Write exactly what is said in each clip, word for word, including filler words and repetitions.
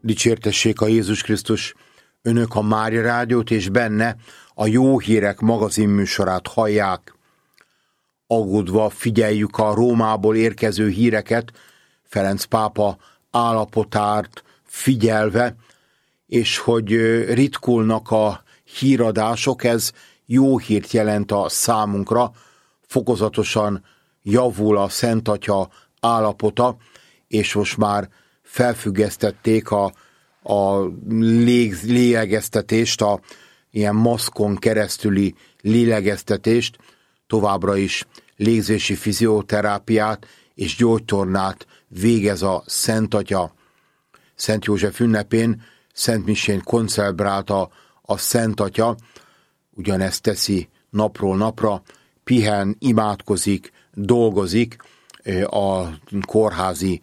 Dicsértessék a Jézus Krisztus! Önök a Mária Rádiót és benne a Jó Hírek magazin műsorát hallják. Aggódva figyeljük a Rómából érkező híreket, Ferenc pápa állapotát figyelve, és hogy ritkulnak a híradások, ez jó hírt jelent a számunkra, fokozatosan javul a Szent Atya állapota, és most már felfüggesztették a, a lég, lélegeztetést, a ilyen maszkon keresztüli lélegeztetést, továbbra is légzési fizioterápiát és gyógytornát végez a Szent Atya. Szent József ünnepén, Szent Misén koncelbrálta a Szent Atya, ugyanezt teszi napról napra, pihen, imádkozik, dolgozik a kórházi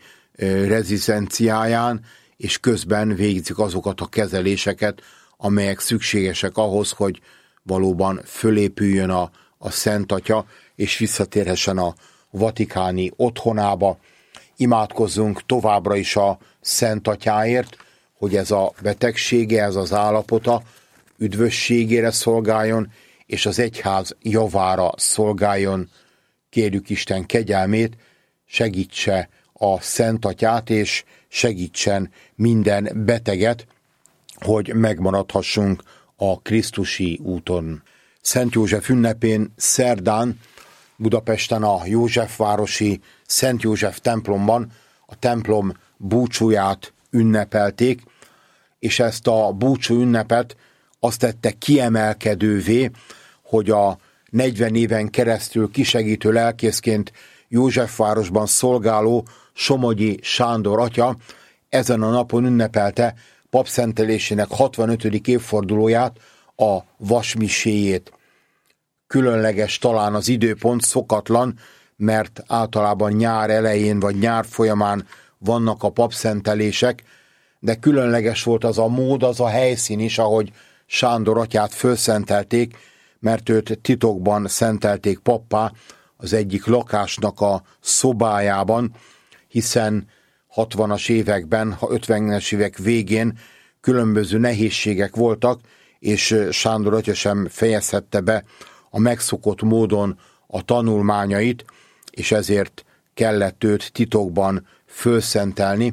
rezidenciáján, és közben végzik azokat a kezeléseket, amelyek szükségesek ahhoz, hogy valóban fölépüljön a, a Szent Atya, és visszatérhessen a vatikáni otthonába. Imádkozzunk továbbra is a Szent Atyáért, hogy ez a betegsége, ez az állapota üdvösségére szolgáljon, és az egyház javára szolgáljon. Kérjük Isten kegyelmét, segítse a Szent Atyát, és segítsen minden beteget, hogy megmaradhassunk a krisztusi úton. Szent József ünnepén szerdán Budapesten a Józsefvárosi Szent József templomban a templom búcsúját ünnepelték, és ezt a búcsú ünnepet azt tette kiemelkedővé, hogy a negyven éven keresztül kisegítő lelkészként Józsefvárosban szolgáló Somogyi Sándor atya ezen a napon ünnepelte papszentelésének hatvanötödik évfordulóját, a vasmiséjét. Különleges talán az időpont, szokatlan, mert általában nyár elején vagy nyár folyamán vannak a papszentelések, de különleges volt az a mód, az a helyszín is, ahogy Sándor atyát fölszentelték, mert őt titokban szentelték pappá az egyik lakásnak a szobájában, hiszen hatvanas években, ötvenes évek végén különböző nehézségek voltak, és Sándor atya sem fejezhette be a megszokott módon a tanulmányait, és ezért kellett őt titokban fölszentelni.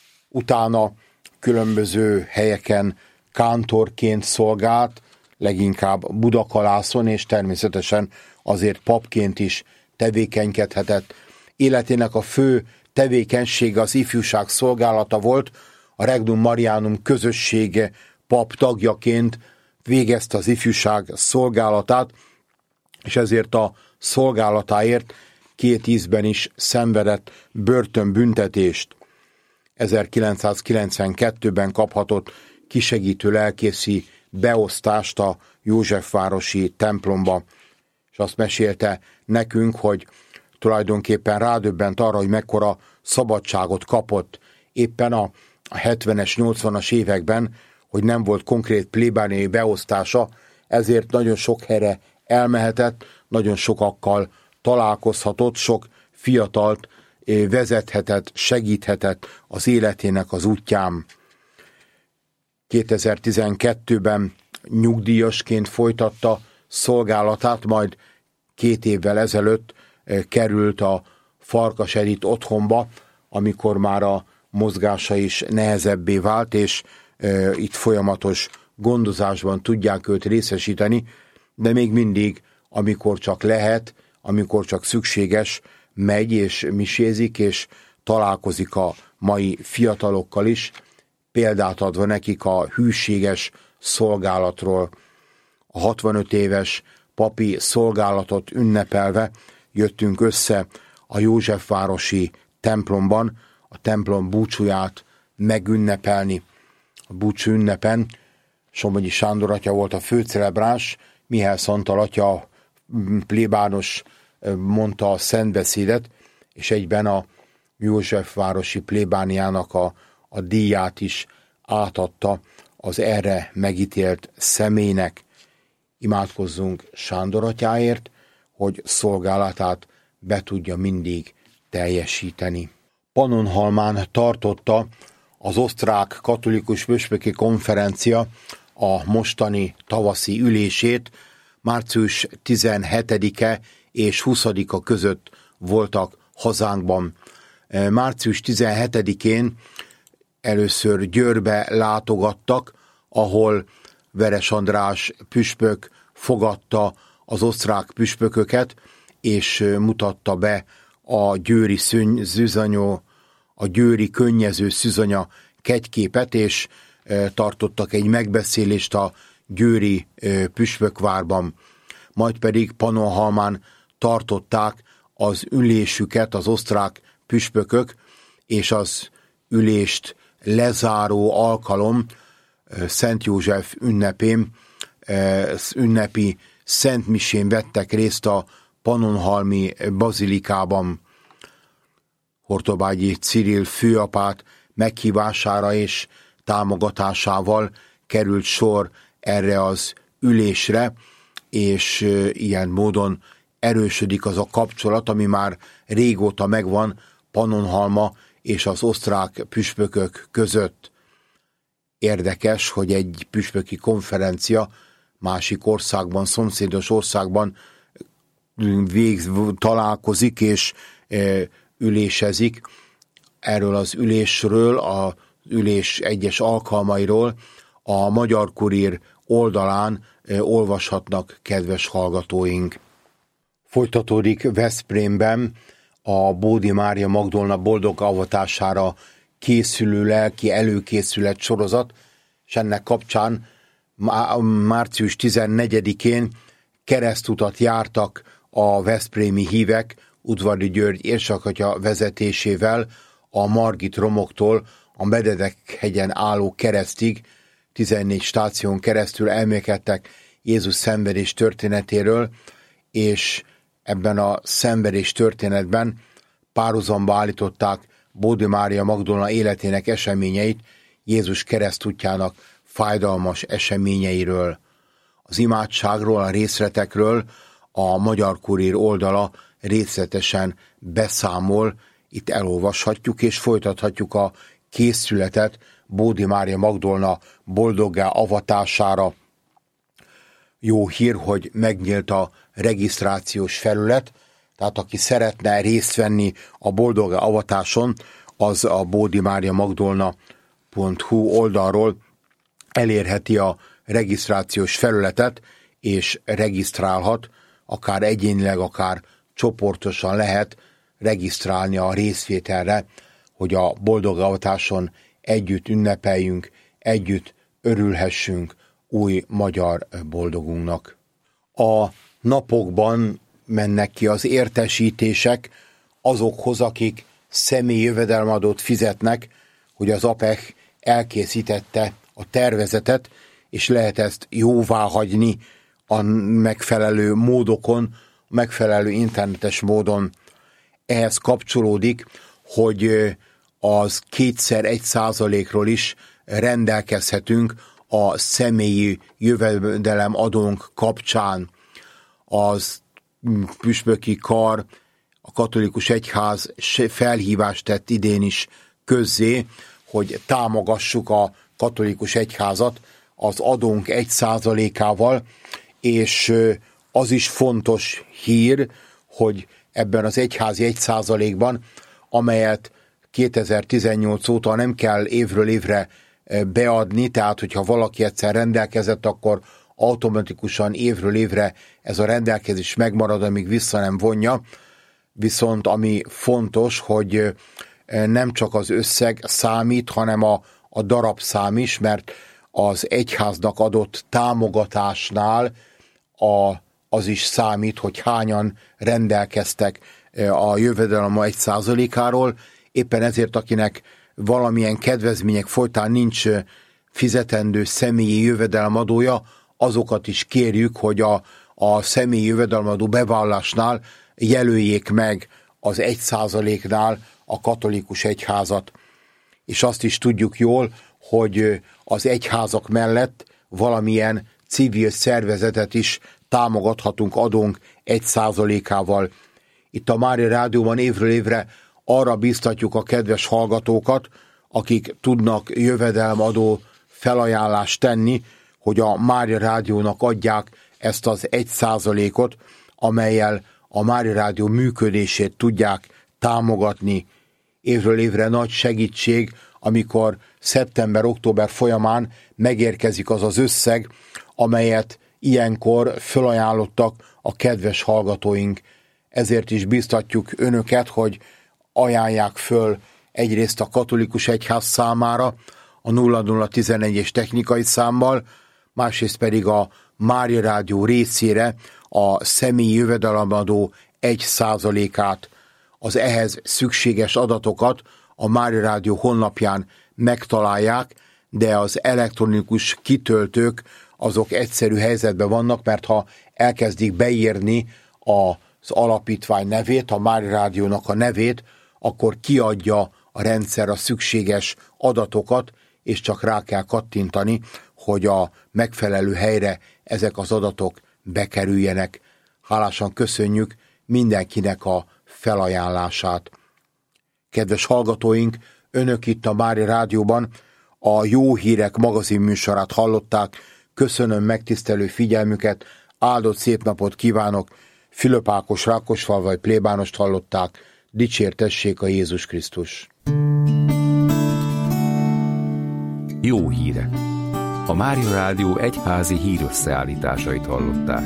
Utána különböző helyeken kántorként szolgált, leginkább Budakalászon, és természetesen azért papként is tevékenykedhetett. Életének a fő tevékenysége az ifjúság szolgálata volt, a Regnum Marianum közössége pap tagjaként végezte az ifjúság szolgálatát, és ezért a szolgálatáért két ízben is szenvedett börtönbüntetést. ezerkilencszázkilencvenkettőben kaphatott kisegítő lelkészi beosztást a Józsefvárosi templomba, és azt mesélte nekünk, hogy tulajdonképpen rádöbbent arra, hogy mekkora szabadságot kapott éppen a hetvenes, nyolcvanas években, hogy nem volt konkrét plébániai beosztása, ezért nagyon sok helyre elmehetett, nagyon sokakkal találkozhatott, sok fiatalt vezethetett, segíthetett az életének az útján. kétezer-tizenkettőben nyugdíjasként folytatta szolgálatát, majd két évvel ezelőtt került a Farkas Edith otthonba, amikor már a mozgása is nehezebbé vált, és e, itt folyamatos gondozásban tudják őt részesíteni, de még mindig, amikor csak lehet, amikor csak szükséges, megy és misézik, és találkozik a mai fiatalokkal is, példát adva nekik a hűséges szolgálatról. A hatvanöt éves papi szolgálatot ünnepelve jöttünk össze a Józsefvárosi templomban, a templom búcsúját megünnepelni. A búcsú ünnepen Somogyi Sándor atya volt a főcelebráns, Mihály Szantal atya plébános mondta a szentbeszédet, és egyben a Józsefvárosi plébániának a, a díját is átadta az erre megítélt személynek. Imádkozzunk Sándor atyáért, hogy szolgálatát be tudja mindig teljesíteni. Pannonhalmán tartotta az osztrák katolikus püspöki konferencia a mostani tavaszi ülését március tizenhetedike és huszadika között voltak hazánkban. március tizenhetedikén először Győrbe látogattak, ahol Veres András püspök fogadta az osztrák püspököket, és mutatta be a győri szűzanyó, a győri könnyező szűzanya kegyképet, és tartottak egy megbeszélést a győri püspökvárban. Majd pedig Pannonhalmán tartották az ülésüket az osztrák püspökök, és az ülést lezáró alkalom Szent József ünnepén, ünnepi szentmisén vettek részt a pannonhalmi bazilikában. Hortobágyi Cirill főapát meghívására és támogatásával került sor erre az ülésre, és ilyen módon erősödik az a kapcsolat, ami már régóta megvan Pannonhalma és az osztrák püspökök között. Érdekes, hogy egy püspöki konferencia másik országban, szomszédos országban vég, találkozik és e, ülésezik. Erről az ülésről, az ülés egyes alkalmairól a Magyar Kurír oldalán e, olvashatnak kedves hallgatóink. Folytatódik Veszprémben a Bódi Mária Magdolna boldog avatására készülő lelki előkészület sorozat, és ennek kapcsán március tizennegyedikén keresztutat jártak a veszprémi hívek Udvari György érsakatya vezetésével a Margit romoktól a Mededek-hegyen álló keresztig, tizennégy stáción keresztül elmélkedtek Jézus szenvedés történetéről, és ebben a szenvedés történetben párhuzamba állították Bódi Mária Magdolna életének eseményeit Jézus keresztútjának fájdalmas eseményeiről. Az imádságról, a részletekről a Magyar Kurír oldala részletesen beszámol, itt elolvashatjuk és folytathatjuk a készületet Bódi Mária Magdolna boldoggá avatására. Jó hír, hogy megnyílt a regisztrációs felület, tehát aki szeretne részt venni a boldog avatáson, az a bódi mária magdolna pont hu oldalról elérheti a regisztrációs felületet, és regisztrálhat, akár egyénileg, akár csoportosan lehet regisztrálni a részvételre, hogy a boldog avatáson együtt ünnepeljünk, együtt örülhessünk új magyar boldogunknak. A napokban mennek ki az értesítések azokhoz, akik személyi jövedelmadót fizetnek, hogy az á pé e há elkészítette a tervezetet, és lehet ezt jóvá hagyni a megfelelő módokon, a megfelelő internetes módon. Ehhez kapcsolódik, hogy az kétszer egy százalékról is rendelkezhetünk a személyi jövedelemadónk kapcsán. Az püspöki kar, a katolikus egyház felhívást tett idén is közzé, hogy támogassuk a katolikus egyházat az adónk egy százalékával, és az is fontos hír, hogy ebben az egyházi egy százalékban, amelyet kétezer-tizennyolc óta nem kell évről évre beadni, tehát hogyha valaki egyszer rendelkezett, akkor automatikusan évről évre ez a rendelkezés megmarad, amíg vissza nem vonja. Viszont ami fontos, hogy nem csak az összeg számít, hanem a, a darabszám is, mert az egyháznak adott támogatásnál a, az is számít, hogy hányan rendelkeztek a jövedelem egy százalékáról. Éppen ezért, akinek valamilyen kedvezmények folytán nincs fizetendő személyi jövedelemadója, azokat is kérjük, hogy a, a személyi jövedelemadó bevallásnál jelöljék meg az egy százaléknál a katolikus egyházat. És azt is tudjuk jól, hogy az egyházak mellett valamilyen civil szervezetet is támogathatunk adónk egy százalékával. Itt a Mária Rádióban évről évre arra biztatjuk a kedves hallgatókat, akik tudnak jövedelmadó felajánlást tenni, hogy a Mária Rádiónak adják ezt az egy százalékot, amellyel a Mária Rádió működését tudják támogatni. Évről évre nagy segítség, amikor szeptember-október folyamán megérkezik az az összeg, amelyet ilyenkor felajánlottak a kedves hallgatóink. Ezért is biztatjuk önöket, hogy ajánlják föl egyrészt a katolikus egyház számára a nulla nulla tizenegyes technikai számmal, másrészt pedig a Mária Rádió részére a személyi jövedelemadó egy százalékát. Az ehhez szükséges adatokat a Mária Rádió honlapján megtalálják, de az elektronikus kitöltők azok egyszerű helyzetben vannak, mert ha elkezdik beírni az alapítvány nevét, a Mária Rádiónak a nevét, akkor kiadja a rendszer a szükséges adatokat, és csak rá kell kattintani, hogy a megfelelő helyre ezek az adatok bekerüljenek. Hálásan köszönjük mindenkinek a felajánlását. Kedves hallgatóink, önök itt a Mária Rádióban a Jó Hírek magazinműsorát hallották. Köszönöm megtisztelő figyelmüket, áldott szép napot kívánok. Fülöp Ákos Rákosfalvai plébánost hallották. Dicsértessék a Jézus Krisztus! Jó hírek! A Mária Rádió egyházi hírösszeállításait hallották.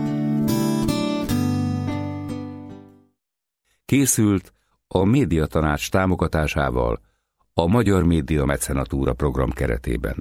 Készült a Médiatanács támogatásával a Magyar Média Mecenatúra program keretében.